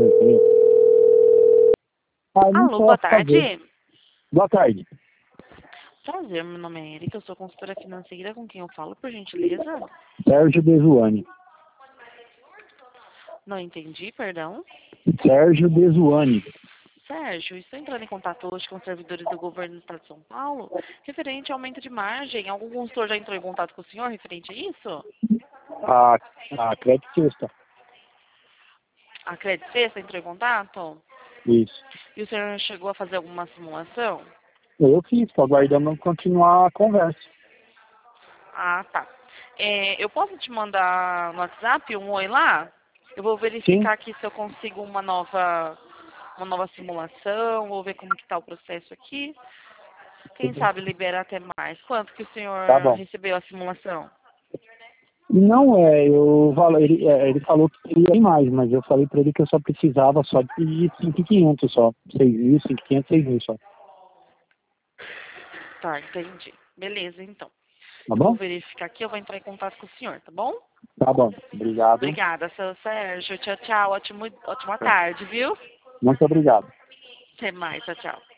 não Alô, boa posso fazer. tarde. Boa tarde. Prazer, meu nome é Erika, eu sou consultora financeira, com quem eu falo, por gentileza? Sérgio Desuani. Não entendi, perdão. Sérgio Desuani. Sérgio, estou entrando em contato hoje com os servidores do governo do estado de São Paulo, referente ao aumento de margem. Algum consultor já entrou em contato com o senhor referente a isso? A Crédito Sexta. A Credit Sexta entrou em contato? Isso. E o senhor chegou a fazer alguma simulação? Eu fiz, estou aguardando continuar a conversa. Ah, tá. Eu posso te mandar no WhatsApp um oi lá? Eu vou Sim. verificar aqui se eu consigo uma nova simulação, vou ver como que tá o processo aqui. Quem sabe libera até mais. Quanto que o Tá senhor bom. recebeu a simulação? Não ele falou que queria ir mais, mas eu falei para ele que eu só precisava só de 5.500 só. 6.000, 5.500, 6.000 só. Tá, entendi. Beleza, então. Tá Eu vou bom? verificar aqui, eu vou entrar em contato com o senhor, tá bom? Tá bom. Obrigado. Obrigada, seu Sérgio. Tchau, tchau. Ótima tarde, viu? Muito obrigado. Até mais, tchau, tchau.